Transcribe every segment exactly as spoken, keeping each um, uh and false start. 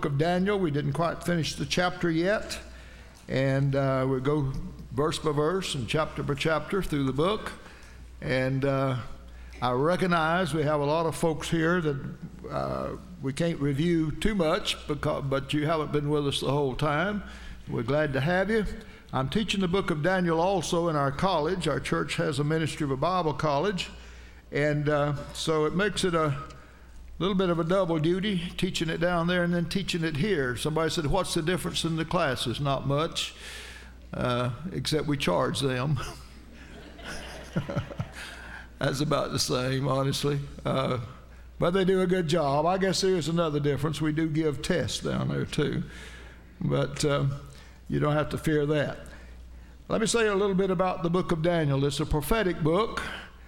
book of Daniel. We didn't quite finish the chapter yet, and uh, we'll go verse by verse and chapter by chapter through the book. And uh, I recognize we have a lot of folks here that uh, we can't review too much, because, but you haven't been with us the whole time. We're glad to have you. I'm teaching the book of Daniel also in our college. Our church has a ministry of a Bible college, and uh, so it makes it a little bit of a double duty, teaching it down there and then teaching it here. Somebody said, what's the difference in the classes? Not much, uh, except we charge them. That's about the same, honestly. Uh, but they do a good job. I guess there is another difference. We do give tests down there too. But uh, you don't have to fear that. Let me say a little bit about the book of Daniel. It's a prophetic book.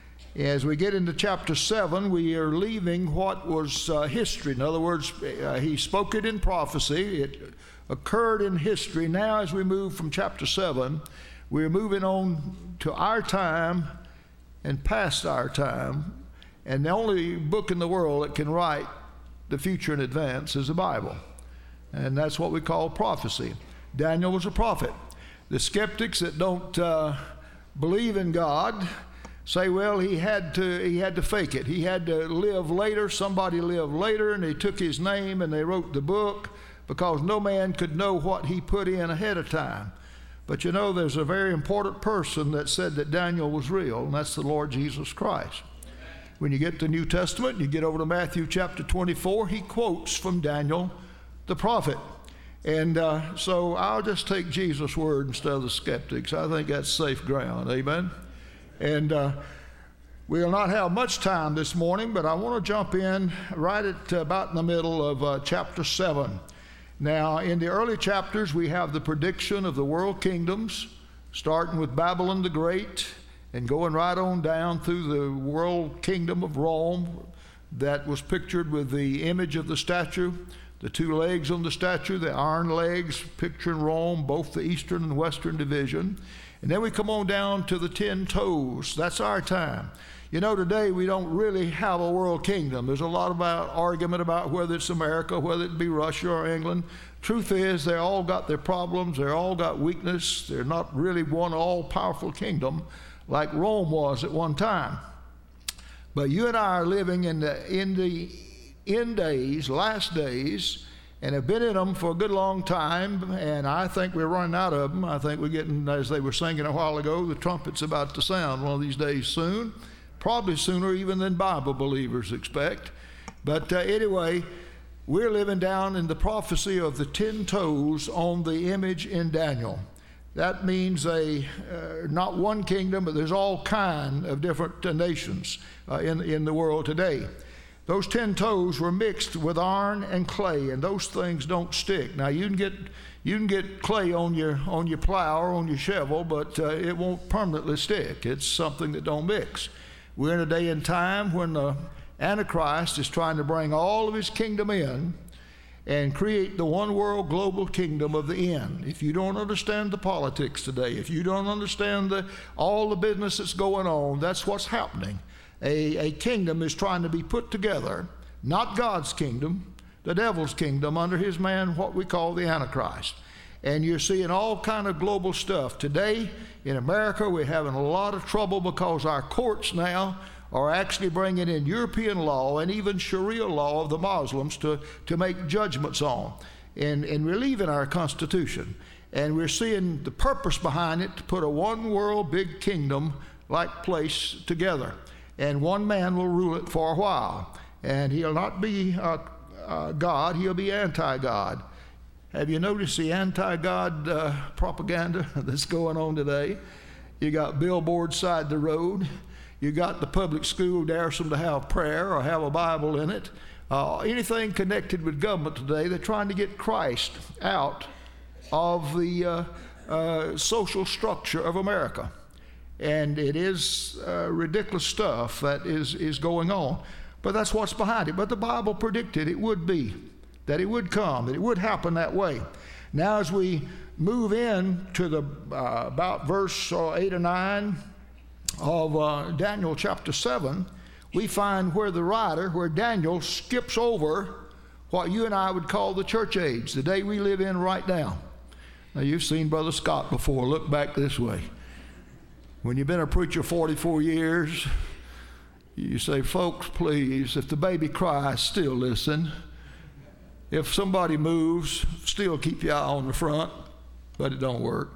As we get into chapter seven, we are leaving what was uh, history. In other words, uh, he spoke it in prophecy. It occurred in history. Now, as we move from chapter seven, we're moving on to our time and past our time. And the only book in the world that can write the future in advance is the Bible. And that's what we call prophecy. Daniel was a prophet. The skeptics that don't uh, believe in God say, well, he had to he had to fake it. He had to live later. Somebody lived later, and they took his name and they wrote the book, because no man could know what he put in ahead of time. But you know, there's a very important person that said that Daniel was real, and that's the Lord Jesus Christ. When you get to the New Testament, you get over to Matthew chapter twenty-four, he quotes from Daniel the prophet. And uh, so I'll just take Jesus' word instead of the skeptics. I think that's safe ground. Amen. And uh, we'll not have much time this morning, but I want to jump in right at uh, about in the middle of uh, chapter seven. Now, in the early chapters, we have the prediction of the world kingdoms, starting with Babylon the Great and going right on down through the world kingdom of Rome that was pictured with the image of the statue, the two legs on the statue, the iron legs picturing Rome, both the eastern and western division. And then we come on down to the ten toes. That's our time. You know, today we don't really have a world kingdom. There's a lot of argument about whether it's America, whether it be Russia or England. Truth is, they all got their problems. They all got weakness. They're not really one all-powerful kingdom like Rome was at one time. But you and I are living in the, in the end days, last days, and have been in them for a good long time, and I think we're running out of them. I think we're getting, as they were singing a while ago, the trumpet's about to sound one of these days soon, probably sooner even than Bible believers expect. But uh, anyway, we're living down in the prophecy of the ten toes on the image in Daniel. That means a uh, not one kingdom, but there's all kind of different uh, nations uh, in, in the world today. Those ten toes were mixed with iron and clay, and those things don't stick. Now you can get you can get clay on your on your plow or on your shovel, but uh, it won't permanently stick. It's something that don't mix. We're in a day and time when the Antichrist is trying to bring all of his kingdom in and create the one world global kingdom of the end. If you don't understand the politics today, if you don't understand the all the business that's going on, that's what's happening. A, a kingdom is trying to be put together, not God's kingdom, the devil's kingdom under his man, what we call the Antichrist. And you're seeing all kind of global stuff. Today in America, we're having a lot of trouble because our courts now are actually bringing in European law and even Sharia law of the Muslims to, to make judgments on and, and relieving our Constitution. And we're seeing the purpose behind it to put a one world big kingdom like place together. And one man will rule it for a while. And he'll not be uh, uh, God, he'll be anti-God. Have you noticed the anti-God uh, propaganda that's going on today? You got billboards side the road. You got the public school dares them to have prayer or have a Bible in it. Uh, anything connected with government today, they're trying to get Christ out of the uh, uh, social structure of America. And it is uh, ridiculous stuff that is, is going on. But that's what's behind it. But the Bible predicted it would be, that it would come, that it would happen that way. Now as we move in to the uh, about verse uh, eight or nine of uh, Daniel chapter seven, we find where the writer, where Daniel skips over what you and I would call the church age, the day we live in right now. Now, you've seen Brother Scott before. Look back this way. When you've been a preacher forty-four years, you say, folks, please, if the baby cries, still listen. If somebody moves, still keep your eye on the front, but it don't work.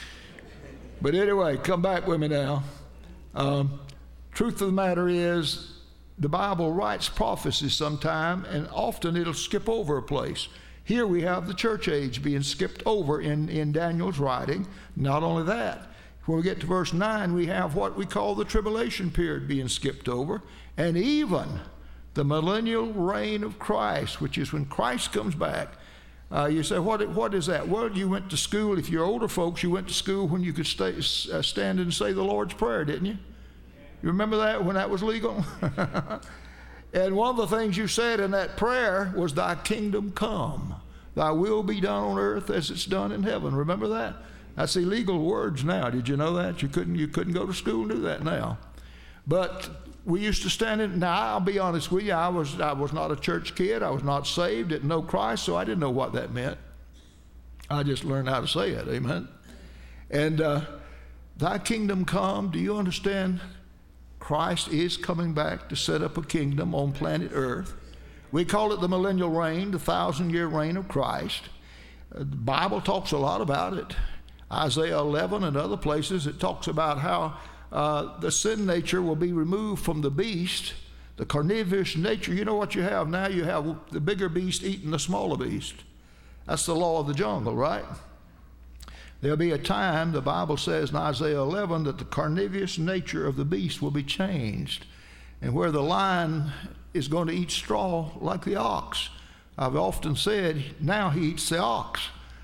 But anyway, come back with me now. Um, truth of the matter is, the Bible writes prophecies sometime, and often it'll skip over a place. Here we have the church age being skipped over in, in Daniel's writing. Not only that, when we get to verse nine, we have what we call the tribulation period being skipped over, and even the millennial reign of Christ, which is when Christ comes back. Uh, you say, what, what is that? Well, you went to school. If you're older folks, you went to school when you could stay, uh, stand and say the Lord's Prayer, didn't you? You remember that, when that was legal? And one of the things you said in that prayer was, thy kingdom come. Thy will be done on earth as it's done in heaven. Remember that? That's illegal words now. Did you know that? You couldn't, you couldn't go to school and do that now. But we used to stand in. Now, I'll be honest with you. I was, I was not a church kid. I was not saved, didn't know Christ, so I didn't know what that meant. I just learned how to say it. Amen. And uh, thy kingdom come. Do you understand? Christ is coming back to set up a kingdom on planet Earth. We call it the millennial reign, the thousand-year reign of Christ. Uh, the Bible talks a lot about it. Isaiah eleven and other places, it talks about how uh, the sin nature will be removed from the beast, the carnivorous nature. You know what you have now? You have the bigger beast eating the smaller beast. That's the law of the jungle, right? There'll be a time, the Bible says in Isaiah eleven, that the carnivorous nature of the beast will be changed. And where the lion is going to eat straw like the ox. I've often said, now he eats the ox.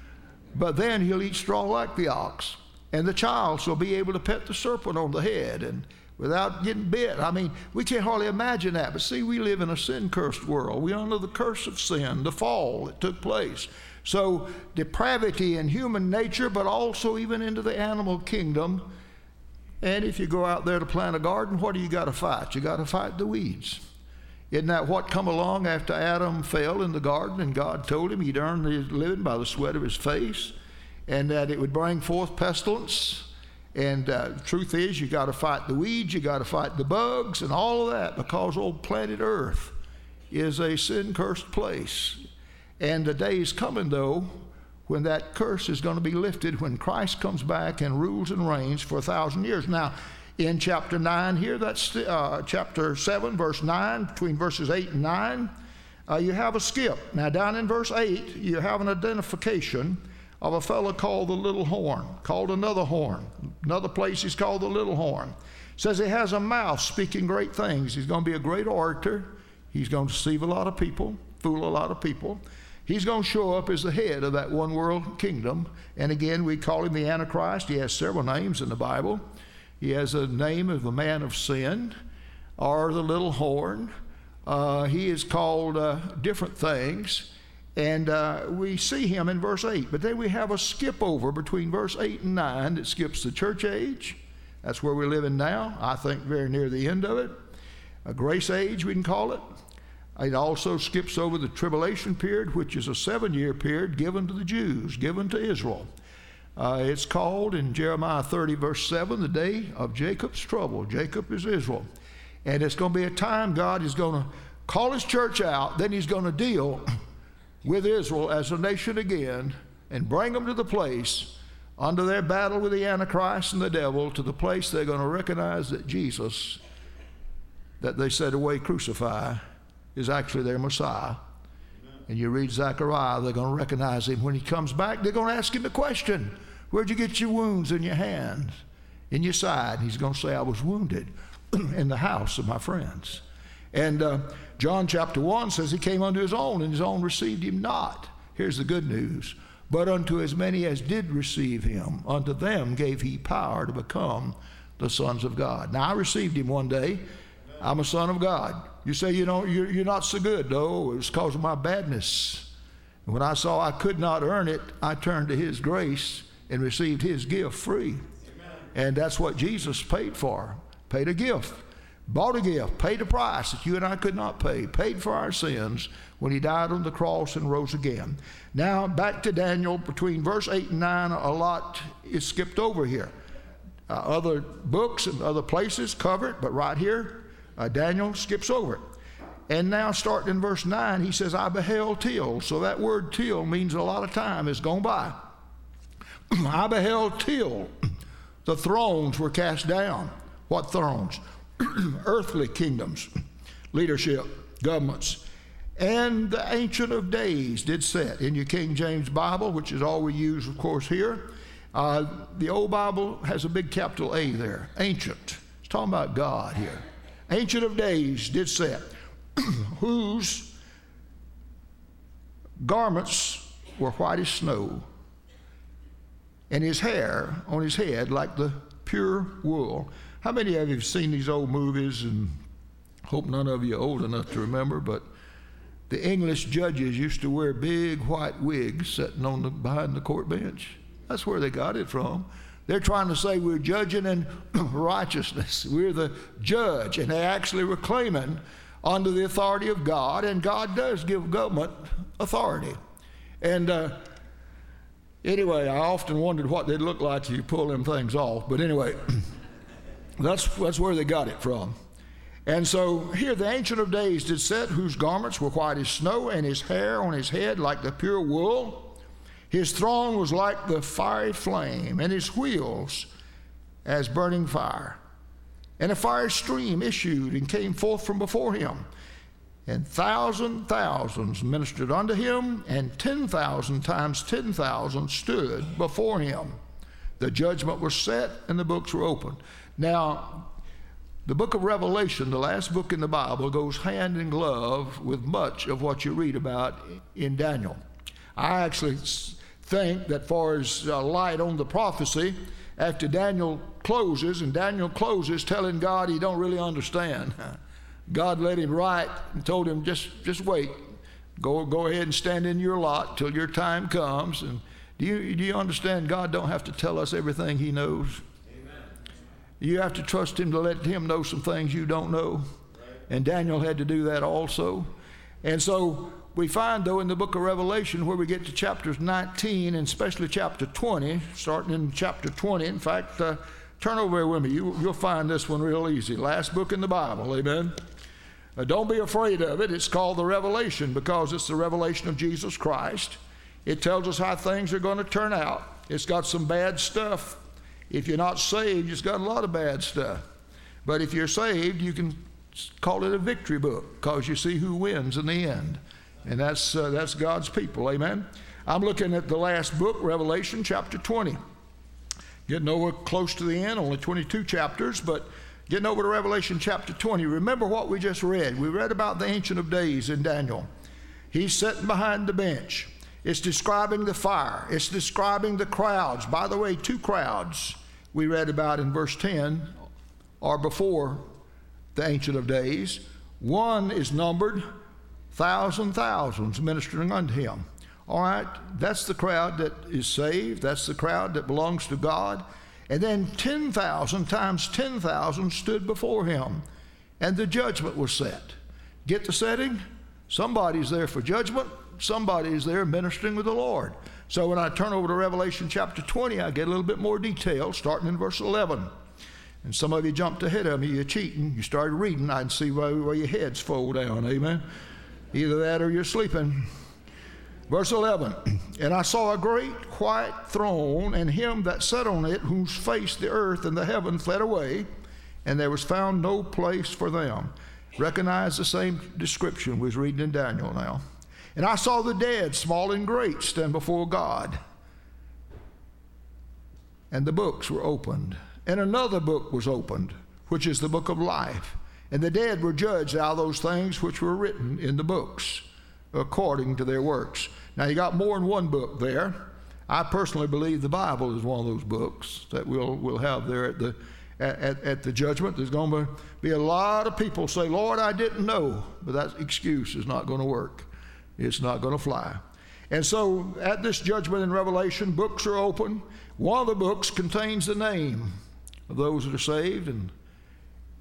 But then he'll eat straw like the ox. And the child shall be able to pet the serpent on the head and without getting bit. I mean, we can't hardly imagine that. But see, we live in a sin-cursed world. We're under the curse of sin, the fall that took place. So depravity in human nature, but also even into the animal kingdom. And if you go out there to plant a garden, what do you got to fight? You got to fight the weeds. Isn't that what come along after Adam fell in the garden and God told him he'd earn his living by the sweat of his face and that it would bring forth pestilence? And uh, the truth is, you got to fight the weeds, you got to fight the bugs and all of that, because old planet Earth is a sin-cursed place. And the day is coming, though, when that curse is going to be lifted, when Christ comes back and rules and reigns for a thousand years. Now, in chapter nine here, that's uh, chapter seven, verse nine, between verses eight and nine, uh, you have a skip. Now, down in verse eight, you have an identification of a fellow called the little horn, called another horn. Another place he's called the little horn. It says he has a mouth speaking great things. He's going to be a great orator. He's going to deceive a lot of people, fool a lot of people. He's going to show up as the head of that one world kingdom. And again, we call him the Antichrist. He has several names in the Bible. He has a name of the man of sin or the little horn. Uh, he is called uh, different things. And uh, we see him in verse eight. But then we have a skip over between verse eight and nine that skips the church age. That's where we're living now. I think very near the end of it. A grace age, we can call it. It also skips over the tribulation period, which is a seven-year period given to the Jews, given to Israel. Uh, it's called in Jeremiah thirty, verse seven, the day of Jacob's trouble. Jacob is Israel. And it's going to be a time God is going to call his church out, then he's going to deal with Israel as a nation again and bring them to the place under their battle with the Antichrist and the devil, to the place they're going to recognize that Jesus, that they said away crucify, is actually their Messiah. And you read Zechariah, they're going to recognize him. When he comes back, they're going to ask him the question, where'd you get your wounds in your hands, in your side? He's going to say, I was wounded in the house of my friends. And uh, John chapter one says he came unto his own, and his own received him not. Here's the good news. But unto as many as did receive him, unto them gave he power to become the sons of God. Now, I received him one day. I'm a son of God. You say, you know, you're, you're not so good. No, it was because of my badness. And when I saw I could not earn it, I turned to his grace and received his gift free. Amen. And that's what Jesus paid for, paid a gift. Bought a gift, paid a price that you and I could not pay, paid for our sins when he died on the cross and rose again. Now, back to Daniel, between verse eight and nine, a lot is skipped over here. Uh, other books and other places cover it, but right here, uh, Daniel skips over it. And now, starting in verse nine, he says, I beheld till. So that word till means a lot of time has gone by. I beheld till the thrones were cast down. What thrones? Earthly kingdoms, leadership, governments. And the Ancient of Days did sit. In your King James Bible, which is all we use, of course, here, uh, the old Bible has a big capital A there. Ancient. It's talking about God here. Ancient of Days did sit, whose garments were white as snow, and his hair on his head like the pure wool. How many of you have seen these old movies, and hope none of you are old enough to remember, but the English judges used to wear big white wigs sitting on the, behind the court bench. That's where they got it from. They're trying to say we're judging in righteousness. We're the judge, and they actually were claiming under the authority of God, and God does give government authority. And uh, anyway, I often wondered what they'd look like if you pull them things off, but anyway, that's, that's where they got it from. And so here the Ancient of Days did sit, whose garments were white as snow, and his hair on his head like the pure wool. His throne was like the fiery flame, and his wheels as burning fire. And a fire stream issued and came forth from before him. And thousand thousands ministered unto him, and ten thousand times ten thousand stood before him. The judgment was set, and the books were opened. Now, the book of Revelation, the last book in the Bible, goes hand in glove with much of what you read about in Daniel. I actually think that far as uh, light on the prophecy, after Daniel closes, and Daniel closes telling God he don't really understand. God let him write and told him, just, just wait. Go, go ahead and stand in your lot till your time comes. And do you, do you understand God don't have to tell us everything he knows? You have to trust him to let him know some things you don't know. And Daniel had to do that also. And so we find, though, in the book of Revelation, where we get to chapters nineteen and especially chapter twenty, starting in chapter twenty. In fact, uh, turn over here with me. You, you'll find this one real easy. Last book in the Bible, amen? Uh, don't be afraid of it. It's called the Revelation because it's the revelation of Jesus Christ. It tells us how things are going to turn out. It's got some bad stuff. If you're not saved, it's got a lot of bad stuff. But if you're saved, you can call it a victory book because you see who wins in the end. And that's, uh, that's God's people, amen? I'm looking at the last book, Revelation chapter twenty. Getting over close to the end, only twenty-two chapters, but getting over to Revelation chapter twenty. Remember what we just read. We read about the Ancient of Days in Daniel. He's sitting behind the bench. It's describing the fire. It's describing the crowds. By the way, two crowds we read about in verse ten are before the Ancient of Days. One is numbered thousand thousands ministering unto him. All right, that's the crowd that is saved. That's the crowd that belongs to God. And then ten thousand times ten thousand stood before him, and the judgment was set. Get the setting? Somebody's there for judgment. Somebody's there ministering with the Lord. So when I turn over to Revelation chapter twenty, I get a little bit more detail, starting in verse eleven. And some of you jumped ahead of me. You're cheating. You started reading. I can see where, where your heads fold down. Amen. Either that or you're sleeping. Verse eleven, and I saw a great white throne, and him that sat on it, whose face the earth and the heaven fled away, and there was found no place for them. Recognize the same description we was reading in Daniel now. And I saw the dead, small and great, stand before God. And the books were opened. And another book was opened, which is the book of life. And the dead were judged out of those things which were written in the books, according to their works. Now, you got more than one book there. I personally believe the Bible is one of those books that we'll, we'll have there at the, at, at the judgment. There's going to be a lot of people say, Lord, I didn't know. But that excuse is not going to work. It's not going to fly. And so at this judgment in Revelation, books are open. One of the books contains the name of those that are saved, and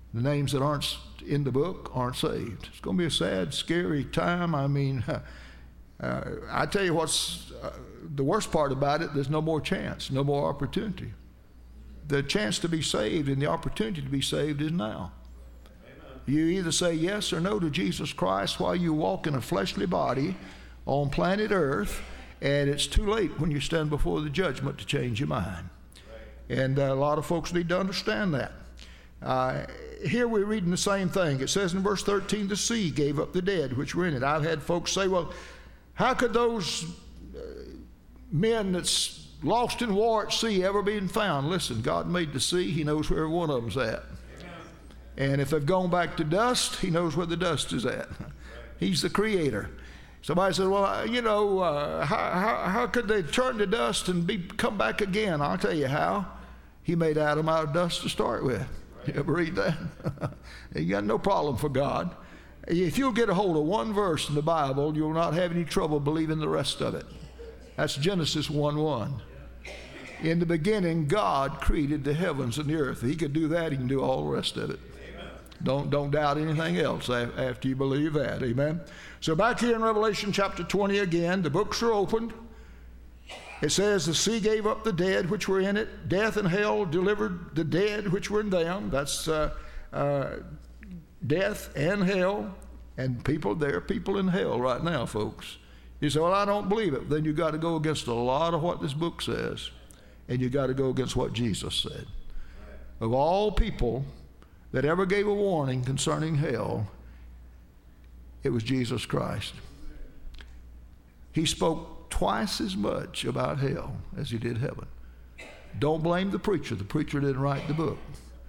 The names that aren't in the book aren't saved. It's going to be a sad, scary time. I mean, uh, I tell you what's uh, the worst part about it, there's no more chance, no more opportunity. The chance to be saved and the opportunity to be saved is now. Amen. You either say yes or no to Jesus Christ while you walk in a fleshly body on planet Earth, and it's too late when you stand before the judgment to change your mind. Right. And uh, a lot of folks need to understand that. Uh, here we're reading the same thing. It says in verse thirteen, the sea gave up the dead which were in it. I've had folks say, well, how could those uh, men that's lost in war at sea ever been found? Listen, God made the sea. He knows where every one of them's at. Amen. And if they've gone back to dust, he knows where the dust is at. Right. He's the creator. Somebody said, well, you know, uh, how, how, how could they turn to dust and be, come back again? I'll tell you how. He made Adam out of dust to start with. You ever read that? You got no problem for God. If you'll get a hold of one verse in the Bible, you'll not have any trouble believing the rest of it. That's Genesis one one. In the beginning, God created the heavens and the earth. If he could do that, he can do all the rest of it. Amen. Don't, don't doubt anything else after you believe that. Amen. So back here in Revelation chapter twenty again, the books are opened. It says the sea gave up the dead which were in it. Death and hell delivered the dead which were in them. That's uh, uh, death and hell. And people, there are people in hell right now, folks. You say, well, I don't believe it. Then you got to go against a lot of what this book says. And you got to go against what Jesus said. Of all people that ever gave a warning concerning hell, it was Jesus Christ. He spoke twice as much about hell as he did heaven. Don't blame the preacher. The preacher didn't write the book.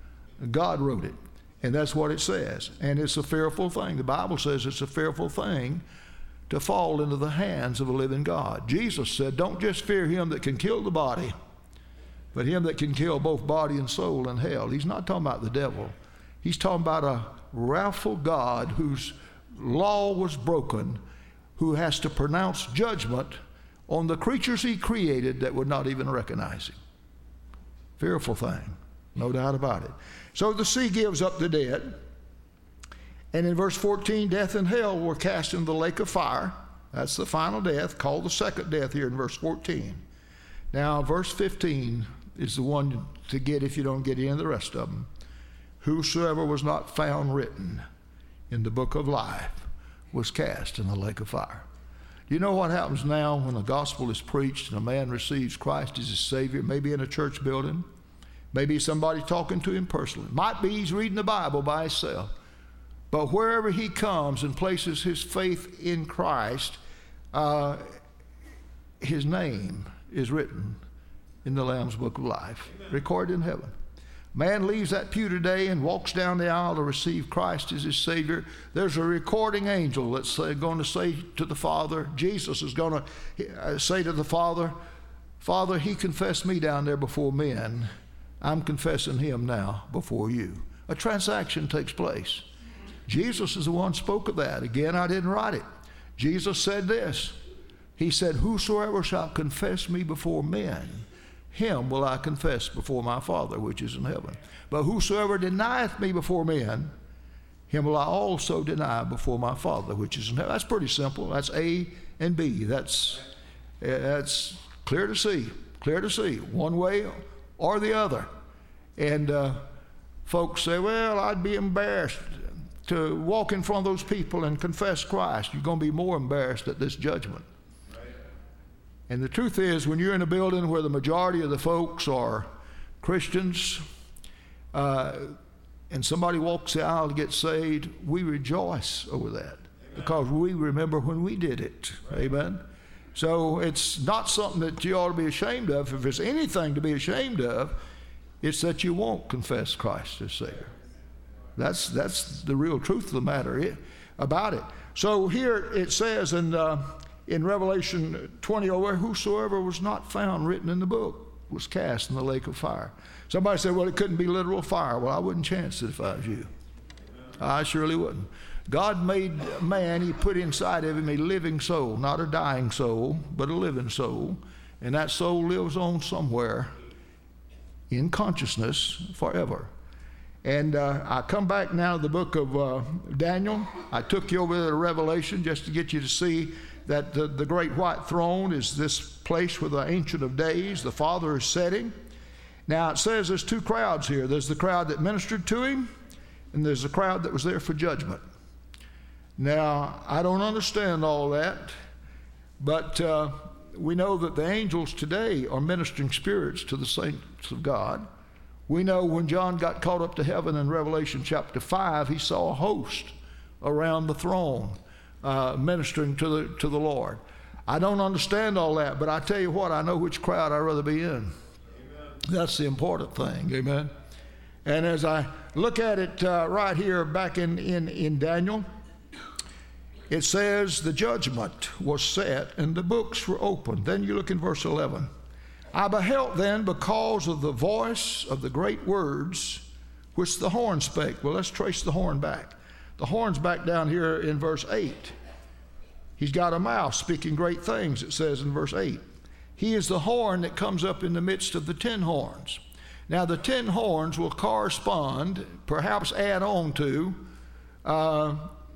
God wrote it. And that's what it says. And it's a fearful thing. The Bible says it's a fearful thing to fall into the hands of a living God. Jesus said, don't just fear him that can kill the body, but him that can kill both body and soul in hell. He's not talking about the devil. He's talking about a wrathful God whose law was broken, who has to pronounce judgment on the creatures he created that would not even recognize him. Fearful thing, no doubt about it. So the sea gives up the dead. And in verse fourteen, death and hell were cast into the lake of fire. That's the final death, called the second death here in verse fourteen. Now, verse fifteen is the one to get if you don't get any of the rest of them. Whosoever was not found written in the book of life was cast in the lake of fire. Do you know what happens now when the gospel is preached and a man receives Christ as his Savior, maybe in a church building, maybe somebody talking to him personally. Might be he's reading the Bible by himself. But wherever he comes and places his faith in Christ, uh, his name is written in the Lamb's Book of Life, Amen. Recorded in heaven. Man leaves that pew today and walks down the aisle to receive Christ as his Savior. There's a recording angel that's going to say to the Father, Jesus is going to say to the Father, Father, he confessed me down there before men. I'm confessing him now before you. A transaction takes place. Jesus is the one who spoke of that. Again, I didn't write it. Jesus said this. He said, whosoever shall confess me before men, him will I confess before my Father which is in heaven. But whosoever denieth me before men, him will I also deny before my Father which is in heaven. That's pretty simple. That's A and B. That's, that's clear to see. Clear to see. One way or the other. And uh, folks say, well, I'd be embarrassed to walk in front of those people and confess Christ. You're going to be more embarrassed at this judgment. And the truth is, when you're in a building where the majority of the folks are Christians, uh, and somebody walks the aisle to get saved, we rejoice over that. Amen. Because we remember when we did it. Right. Amen. So it's not something that you ought to be ashamed of. If there's anything to be ashamed of, it's that you won't confess Christ as Savior. That's that's the real truth of the matter it, about it. So here it says in uh, in Revelation twenty, where whosoever was not found written in the book was cast in the lake of fire. Somebody said, well, it couldn't be literal fire. Well, I wouldn't chance it if I was you. I surely wouldn't. God made man, he put inside of him a living soul, not a dying soul, but a living soul. And that soul lives on somewhere in consciousness forever. And uh, I come back now to the book of uh, Daniel. I took you over to Revelation just to get you to see that the, the great white throne is this place where the Ancient of Days, the Father, is sitting. Now it says there's two crowds here. There's the crowd that ministered to him, and there's the crowd that was there for judgment. Now, I don't understand all that, but uh, we know that the angels today are ministering spirits to the saints of God. We know when John got caught up to heaven in Revelation chapter five, he saw a host around the throne uh, ministering to the, to the Lord. I don't understand all that, but I tell you what, I know which crowd I'd rather be in. Amen. That's the important thing, amen? And as I look at it uh, right here back in, in, in Daniel, it says the judgment was set and the books were opened. Then you look in verse eleven. I beheld then because of the voice of the great words which the horn spake. Well, let's trace the horn back. The horn's back down here in verse eight. He's got a mouth speaking great things, it says in verse eight. He is the horn that comes up in the midst of the ten horns. Now, the ten horns will correspond, perhaps add on to, uh,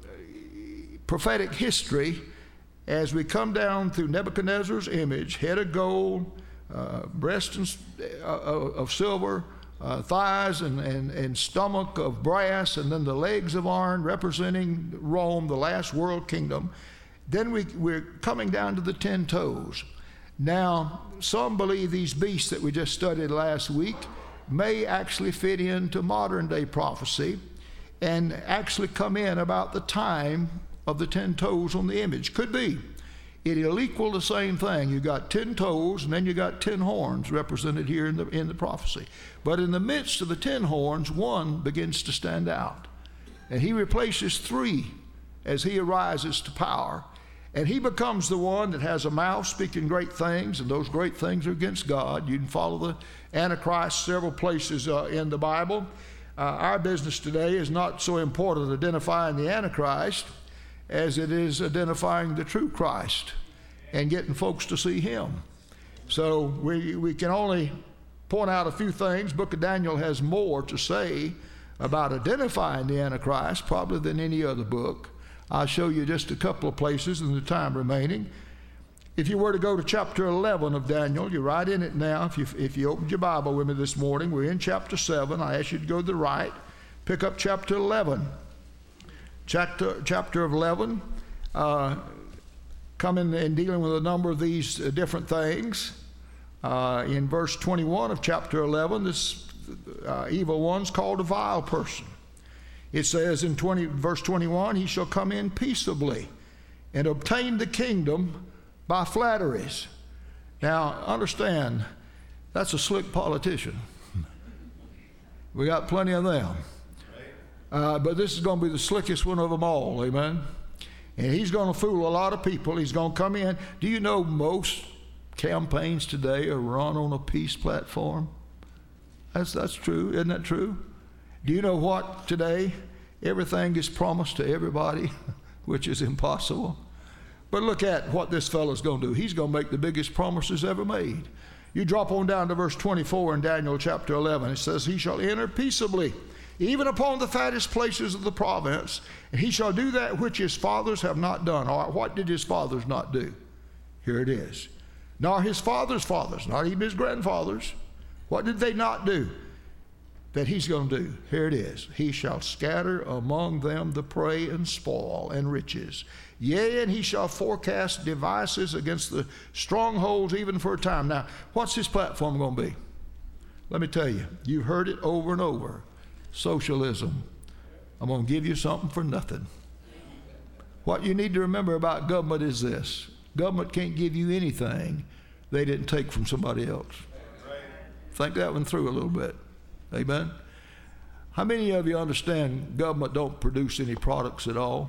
prophetic history as we come down through Nebuchadnezzar's image, head of gold, uh, breast and, uh, of silver, uh, thighs and, and, and stomach of brass, and then the legs of iron representing Rome, the last world kingdom. Then we, we're coming down to the ten toes. Now, some believe these beasts that we just studied last week may actually fit into modern day prophecy and actually come in about the time of the ten toes on the image. Could be. It'll equal the same thing. You got ten toes and then you got ten horns represented here in the, in the prophecy. But in the midst of the ten horns, one begins to stand out. And he replaces three as he arises to power. And he becomes the one that has a mouth speaking great things, and those great things are against God. You can follow the Antichrist several places uh, in the Bible. Uh, our business today is not so important identifying the Antichrist as it is identifying the true Christ and getting folks to see him. So we, we can only point out a few things. Book of Daniel has more to say about identifying the Antichrist probably than any other book. I'll show you just a couple of places in the time remaining. If you were to go to chapter eleven of Daniel, you're right in it now. If you, if you opened your Bible with me this morning, we're in chapter seven. I ask you to go to the right. Pick up chapter eleven. Chapter, chapter of eleven, uh, coming and dealing with a number of these uh, different things. Uh, in verse twenty-one of chapter eleven, this uh, evil one's called a vile person. It says in twenty, verse twenty-one, he shall come in peaceably and obtain the kingdom by flatteries. Now, understand, that's a slick politician. We got plenty of them. Uh, but this is going to be the slickest one of them all, amen? And he's going to fool a lot of people. He's going to come in. Do you know most campaigns today are run on a peace platform? That's, that's true. Isn't that true? Do you know what today? Everything is promised to everybody, which is impossible. But look at what this fellow's going to do. He's going to make the biggest promises ever made. You drop on down to verse twenty-four in Daniel chapter eleven. It says, he shall enter peaceably, even upon the fattest places of the province, and he shall do that which his fathers have not done. All right, what did his fathers not do? Here it is. Nor his fathers' fathers, not even his grandfathers. What did they not do that he's going to do? Here it is. He shall scatter among them the prey and spoil and riches. Yea, and he shall forecast devices against the strongholds even for a time. Now, what's his platform going to be? Let me tell you. You've heard it over and over. Socialism. I'm going to give you something for nothing. What you need to remember about government is this. Government can't give you anything they didn't take from somebody else. Think that one through a little bit. Amen? How many of you understand government don't produce any products at all?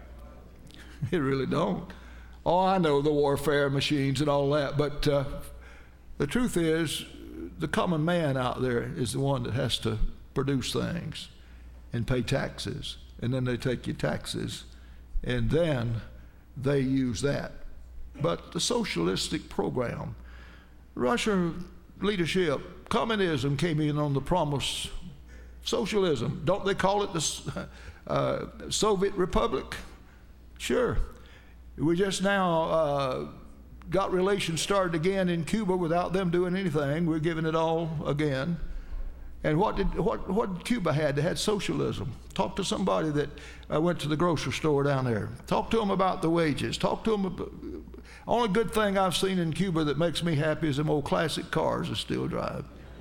It really don't. Oh, I know the warfare machines and all that, but uh, the truth is the common man out there is the one that has to produce things and pay taxes, and then they take your taxes, and then they use that. But the socialistic program, Russia leadership, communism came in on the promise Socialism. Don't they call it the uh, Soviet Republic? Sure. We just now uh, got relations started again in Cuba without them doing anything. We're giving it all again. And what did what what did Cuba had? They had socialism. Talk to somebody that uh, went to the grocery store down there. Talk to them about the wages. Talk to them about, only good thing I've seen in Cuba that makes me happy is them old classic cars that still drive.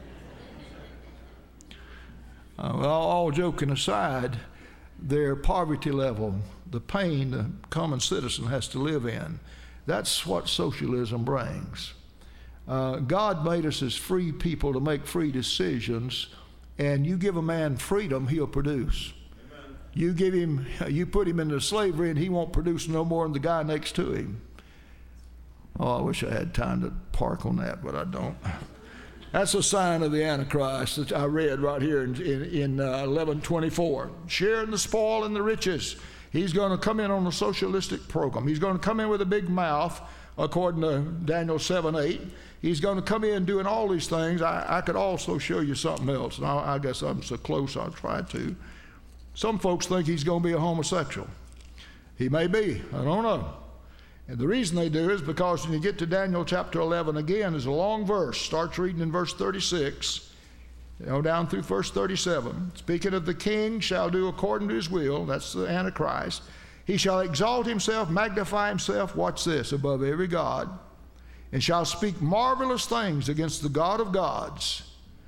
Uh, well, all joking aside, their poverty level, the pain the common citizen has to live in, that's what socialism brings. Uh, God made us as free people to make free decisions, and you give a man freedom, he'll produce. Amen. You give him, you put him into slavery, and he won't produce no more than the guy next to him. Oh, I wish I had time to park on that, but I don't. That's a sign of the Antichrist that I read right here in, in, in uh, eleven twenty-four. Sharing the spoil and the riches. He's going to come in on a socialistic program. He's going to come in with a big mouth, according to Daniel seven eight. He's going to come in doing all these things. I, I could also show you something else. And I, I guess I'm so close I'll try to. Some folks think he's going to be a homosexual. He may be. I don't know. And the reason they do is because when you get to Daniel chapter eleven again, there's a long verse. Starts reading in verse thirty-six, you know, down through verse thirty-seven. Speaking of the king shall do according to his will. That's the Antichrist. He shall exalt himself, magnify himself, watch this, above every god, and shall speak marvelous things against the God of gods,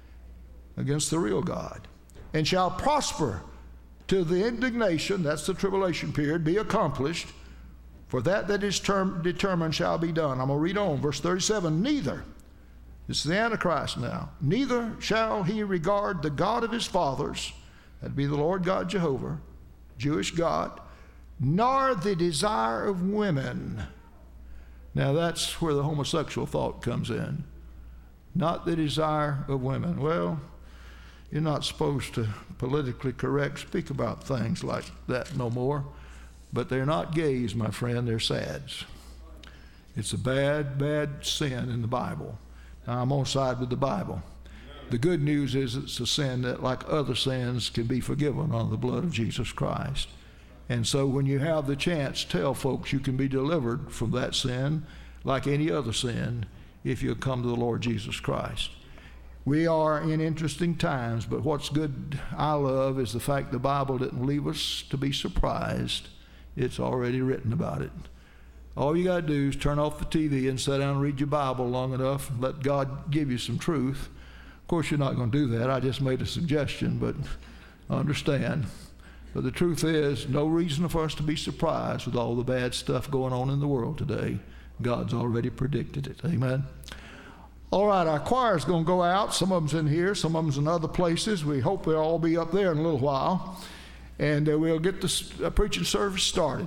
against the real God, and shall prosper till the indignation, that's the tribulation period, be accomplished. For that that is term, determined shall be done. I'm going to read on, verse thirty-seven. Neither, this is the Antichrist now, neither shall he regard the God of his fathers, that'd be the Lord God Jehovah, Jewish God, nor the desire of women. Now that's where the homosexual thought comes in. Not the desire of women. Well, you're not supposed to politically correct speak about things like that no more. But they're not gays, my friend, they're sads. It's a bad, bad sin in the Bible. Now, I'm on side with the Bible. The good news is it's a sin that, like other sins, can be forgiven on the blood of Jesus Christ. And so when you have the chance, tell folks you can be delivered from that sin like any other sin if you come to the Lord Jesus Christ. We are in interesting times, but what's good I love is the fact the Bible didn't leave us to be surprised. It's already written about it. All you got to do is turn off the T V and sit down and read your Bible long enough and let God give you some truth. Of course, you're not going to do that. I just made a suggestion, but understand. But the truth is, no reason for us to be surprised with all the bad stuff going on in the world today. God's already predicted it. Amen. All right, our choir's going to go out. Some of them's in here, some of them's in other places. We hope they'll all be up there in a little while. And uh, we'll get the uh, preaching service started.